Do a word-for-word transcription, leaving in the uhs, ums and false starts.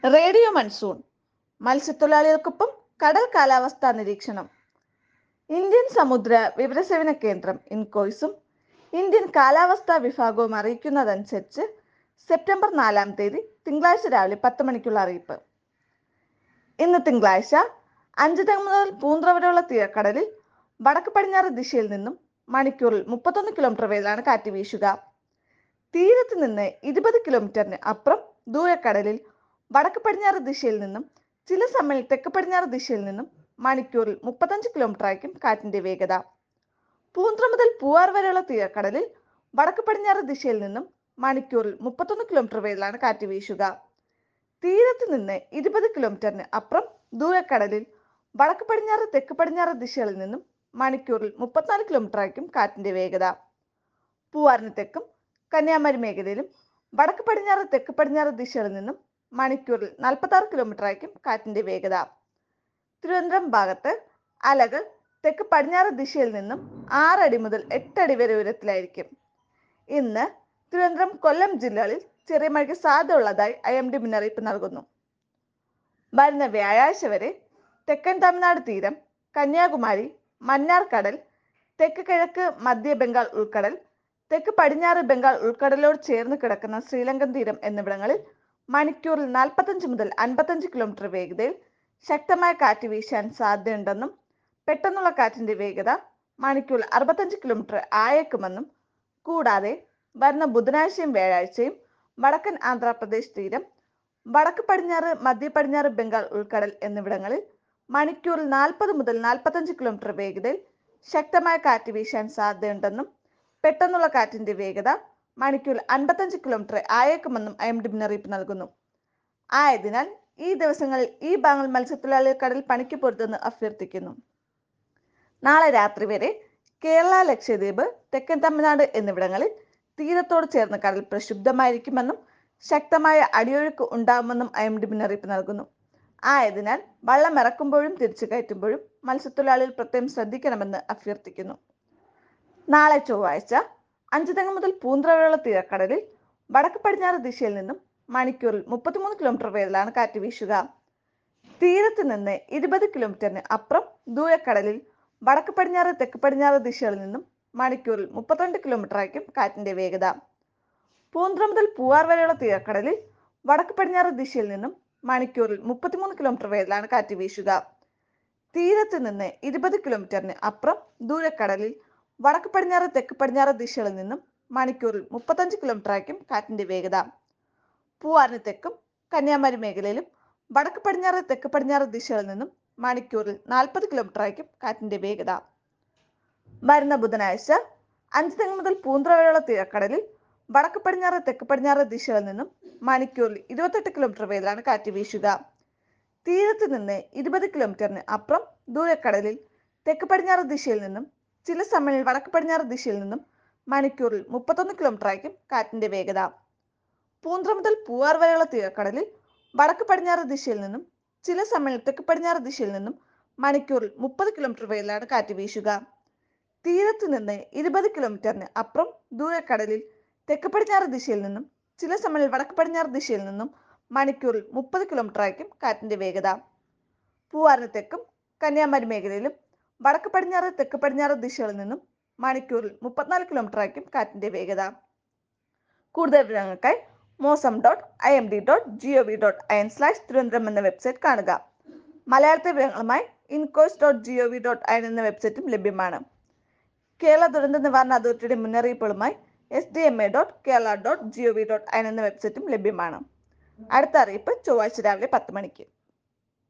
Radio monsoon മത്സ്യത്തൊഴിലാളികൾക്കൊപ്പം കടൽ കാലാവസ്ഥാ നിരീക്ഷണം. ഇന്ത്യൻ സമുദ്ര വിവരസേവന കേന്ദ്രം ഇൻകോയ്സും ഇന്ത്യൻ കാലാവസ്ഥാ വിഭാഗവും അറിയിക്കുന്നതനുസരിച്ച് സെപ്റ്റംബർ നാലാം തീയതി തിങ്കളാഴ്ച രാവിലെ പത്ത് മണിക്കുള്ള അറിയിപ്പ്. ഇന്ന് തിങ്കളാഴ്ച അഞ്ചുതെങ്ങ് മുതൽ പൂന്ത്ര വരെയുള്ള തീരക്കടലിൽ വടക്ക് പടിഞ്ഞാറ് ദിശയിൽ നിന്നും മണിക്കൂറിൽ മുപ്പത്തൊന്ന് കിലോമീറ്റർ വേഗത്തിലാണ് കാറ്റ് വീശുക. തീരത്ത് നിന്ന് ഇരുപത് കിലോമീറ്ററിന് അപ്പുറം ദൂരക്കടലിൽ വടക്ക് പടിഞ്ഞാറ് ദിശയിൽ നിന്നും ചില സമയം തെക്ക് പടിഞ്ഞാറ് ദിശയിൽ നിന്നും മണിക്കൂറിൽ മുപ്പത്തഞ്ച് കിലോമീറ്റർ ആയിരിക്കും കാറ്റിന്റെ വേഗത. പൂന്ത്ര മുതൽ പൂവാർ വരെയുള്ള തീരക്കടലിൽ വടക്ക് പടിഞ്ഞാറ് ദിശയിൽ നിന്നും മണിക്കൂറിൽ മുപ്പത്തൊന്ന് കിലോമീറ്റർ വേഗത്തിലാണ് കാറ്റ് വീശുക. തീരത്ത് നിന്ന് ഇരുപത് കിലോമീറ്ററിന് അപ്പുറം ദൂരക്കടലിൽ വടക്ക് പടിഞ്ഞാറ് തെക്ക് പടിഞ്ഞാറ് ദിശകളിൽ നിന്നും മണിക്കൂറിൽ മുപ്പത്തിനാല് കിലോമീറ്റർ ആയിരിക്കും കാറ്റിന്റെ വേഗത. പൂവാറിന് തെക്കും കന്യാകുമാരി മേഖലയിലും വടക്ക് പടിഞ്ഞാറ് തെക്ക് പടിഞ്ഞാറ് ദിശകളിൽ നിന്നും മണിക്കൂറിൽ നാൽപ്പത്തി ആറ് കിലോമീറ്റർ ആയിരിക്കും കാറ്റിന്റെ വേഗത. തിരുവനന്തപുരം ഭാഗത്ത് അലകൾ തെക്ക് പടിഞ്ഞാറ് ദിശയിൽ നിന്നും ആറടി മുതൽ എട്ടടി വരെ ഉയരത്തിലായിരിക്കും. ഇന്ന് തിരുവനന്തപുരം കൊല്ലം ജില്ലകളിൽ ചെറിയ മഴയ്ക്ക് സാധ്യത ഉള്ളതായി ഐ എം ഡി മുന്നറിയിപ്പ് നൽകുന്നു. വരുന്ന വ്യാഴാഴ്ച വരെ തെക്കൻ തമിഴ്നാട് തീരം, കന്യാകുമാരി, മന്നാർ കടൽ, തെക്ക് കിഴക്ക് മധ്യ ബംഗാൾ ഉൾക്കടൽ, തെക്ക് പടിഞ്ഞാറ് ബംഗാൾ ഉൾക്കടലോട് ചേർന്ന് കിടക്കുന്ന ശ്രീലങ്കൻ തീരം എന്നിവിടങ്ങളിൽ മണിക്കൂറിൽ നാൽപ്പത്തഞ്ച് മുതൽ അൻപത്തഞ്ച് കിലോമീറ്റർ വേഗതയിൽ ശക്തമായ കാറ്റ് വീശാൻ സാധ്യതയുണ്ടെന്നും പെട്ടെന്നുള്ള കാറ്റിന്റെ വേഗത മണിക്കൂറിൽ അറുപത്തഞ്ച് കിലോമീറ്റർ ആയേക്കുമെന്നും, കൂടാതെ വരുന്ന ബുധനാഴ്ചയും വ്യാഴാഴ്ചയും വടക്കൻ ആന്ധ്രാപ്രദേശ് തീരം, വടക്ക് പടിഞ്ഞാറ് മധ്യ പടിഞ്ഞാറ് ബംഗാൾ ഉൾക്കടൽ എന്നിവിടങ്ങളിൽ മണിക്കൂറിൽ നാൽപ്പത് മുതൽ നാൽപ്പത്തഞ്ച് കിലോമീറ്റർ വേഗതയിൽ ശക്തമായ കാറ്റ് വീശാൻ സാധ്യതയുണ്ടെന്നും പെട്ടെന്നുള്ള കാറ്റിന്റെ വേഗത മണിക്കൂറിൽ അൻപത്തഞ്ച് കിലോമീറ്റർ ആയേക്കുമെന്നും ഐ എം ഡി മുന്നറിയിപ്പ് നൽകുന്നു. ആയതിനാൽ ഈ ദിവസങ്ങളിൽ ഈ ഭാഗങ്ങൾ മത്സ്യത്തൊഴിലാളികൾ കടൽ പണിക്ക് പൊരുതെന്ന് അഭ്യർത്ഥിക്കുന്നു. നാളെ രാത്രി വരെ കേരള, ലക്ഷദ്വീപ്, തെക്കൻ തമിഴ്നാട് എന്നിവിടങ്ങളിൽ തീരത്തോട് ചേർന്ന് കടൽ പ്രക്ഷുബ്ധമായിരിക്കുമെന്നും ശക്തമായ അടിയൊഴുക്ക് ഉണ്ടാകുമെന്നും ഐ എം ഡി മുന്നറിയിപ്പ് നൽകുന്നു. ആയതിനാൽ വള്ളം ഇറക്കുമ്പോഴും തിരിച്ചു കയറ്റുമ്പോഴും മത്സ്യത്തൊഴിലാളികൾ പ്രത്യേകം ശ്രദ്ധിക്കണമെന്ന് അഭ്യർത്ഥിക്കുന്നു. നാളെ ചൊവ്വാഴ്ച അഞ്ചുതെങ്ങ് മുതൽ പൂന്ത്ര വരെയുള്ള തീരക്കടലിൽ വടക്ക് പടിഞ്ഞാറ് ദിശയിൽ നിന്നും മണിക്കൂറിൽ മുപ്പത്തിമൂന്ന് കിലോമീറ്റർ വേഗത്തിലാണ് കാറ്റ് വീശുക. തീരത്ത് നിന്ന് ഇരുപത് കിലോമീറ്ററിന് അപ്പുറം ദൂരക്കടലിൽ വടക്ക് പടിഞ്ഞാറ് തെക്ക് പടിഞ്ഞാറ് ദിശകളിൽ നിന്നും മണിക്കൂറിൽ മുപ്പത്തിരണ്ട് കിലോമീറ്റർ ആയിരിക്കും കാറ്റിന്റെ വേഗത. പൂന്ത്ര മുതൽ പൂവാർ വരെയുള്ള തീരക്കടലിൽ വടക്ക് പടിഞ്ഞാറ് ദിശയിൽ നിന്നും മണിക്കൂറിൽ മുപ്പത്തിമൂന്ന് കിലോമീറ്റർ വേഗത്തിലാണ് കാറ്റ് വീശുക. തീരത്ത് നിന്ന് ഇരുപത് കിലോമീറ്ററിന് അപ്പുറം ദൂരക്കടലിൽ വടക്ക് പടിഞ്ഞാറ് തെക്ക് പടിഞ്ഞാറ് ദിശകളിൽ നിന്നും മണിക്കൂറിൽ മുപ്പത്തഞ്ച് കിലോമീറ്റർ ആയിരിക്കും കാറ്റിന്റെ വേഗത. പൂവാറിന് തെക്കും കന്യാകുമാരി മേഖലയിലും വടക്ക് പടിഞ്ഞാറ് തെക്ക് പടിഞ്ഞാറ് ദിശകളിൽ നിന്നും മണിക്കൂറിൽ നാൽപ്പത് കിലോമീറ്റർ ആയിരിക്കും കാറ്റിന്റെ വേഗത. വരുന്ന ബുധനാഴ്ച അഞ്ചുതെങ്ങ് മുതൽ പൂന്ത്ര വരെയുള്ള തീരക്കടലിൽ വടക്ക് പടിഞ്ഞാറ് തെക്ക് പടിഞ്ഞാറ് ദിശകളിൽ നിന്നും മണിക്കൂറിൽ ഇരുപത്തെട്ട് കിലോമീറ്റർ വേഗത്തിലാണ് കാറ്റ് വീശുക. തീരത്ത് നിന്ന് ഇരുപത് കിലോമീറ്ററിന് അപ്പുറം ദൂരക്കടലിൽ തെക്ക് പടിഞ്ഞാറ് ദിശയിൽ നിന്നും ചില സമയങ്ങളിൽ വടക്ക് പടിഞ്ഞാറ് ദിശയിൽ നിന്നും മണിക്കൂറിൽ മുപ്പത്തൊന്ന് കിലോമീറ്റർ ആയിരിക്കും കാറ്റിന്റെ വേഗത. പൂന്ത്ര മുതൽ പൂവാർ വരെയുള്ള തീരക്കടലിൽ വടക്ക് പടിഞ്ഞാറ് ദിശയിൽ നിന്നും ചില സമയങ്ങളിൽ തെക്ക് പടിഞ്ഞാറ് ദിശയിൽ നിന്നും മണിക്കൂറിൽ മുപ്പത് കിലോമീറ്റർ വേഗത്തിലാണ് കാറ്റ് വീശുക. തീരത്ത് നിന്ന് ഇരുപത് കിലോമീറ്ററിന് അപ്പുറം ദൂരക്കടലിൽ തെക്ക് പടിഞ്ഞാറ് ദിശയിൽ നിന്നും ചില സമയങ്ങളിൽ വടക്ക് പടിഞ്ഞാറ് ദിശയിൽ നിന്നും മണിക്കൂറിൽ മുപ്പത് കിലോമീറ്റർ ആയിരിക്കും കാറ്റിന്റെ വേഗത. പൂവാറിന് തെക്കും കന്യാകുമാരി മേഖലയിലും വടക്ക് പടിഞ്ഞാറ് തെക്ക് പടിഞ്ഞാറ് ദിശകളിൽ നിന്നും മണിക്കൂറിൽ മുപ്പത്തിനാല് കിലോമീറ്റർ ആയിരിക്കും കാറ്റിന്റെ വേഗത. കൂടുതൽ വിവരങ്ങൾക്കായി Mausam dot I M D dot G O V dot I N slash Thiruvananthapuram എന്ന വെബ്സൈറ്റ് കാണുക. മലയാളത്തെ വിവരങ്ങളുമായി INCOIS dot G O V dot I N എന്ന വെബ്സൈറ്റും ലഭ്യമാണ്. കേരള ദുരന്ത നിവാരണ അതോറിറ്റിയുടെ മുന്നറിയിപ്പുകളുമായി S D M A dot Kerala dot G O V dot I N എന്ന വെബ്സൈറ്റും ലഭ്യമാണ്. അടുത്ത അറിയിപ്പ് ചൊവ്വാഴ്ച രാവിലെ പത്ത് മണിക്ക്.